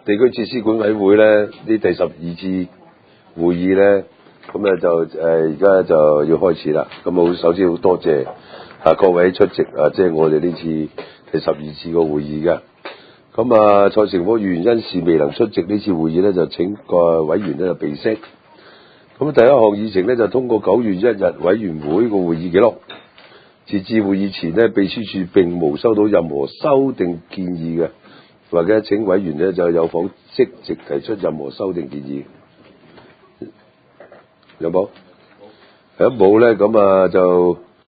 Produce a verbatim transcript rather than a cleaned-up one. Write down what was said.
地區設施管委會咧，呢第十二次會議咧，咁啊就誒而家就要開始啦。咁好，首先好多謝啊各位出席啊，即係我哋呢次第十二次個會議嘅。咁啊，蔡成科議員因事未能出席呢次會議咧，就請個委員咧就備悉。咁第一項議程咧就通過九月一日委員會個會議記錄。截至會議前呢，秘書處並無收到任何修訂建議嘅，或者請委員呢就有否積極提出任何修訂建議？有冇？如果冇咧，咁啊就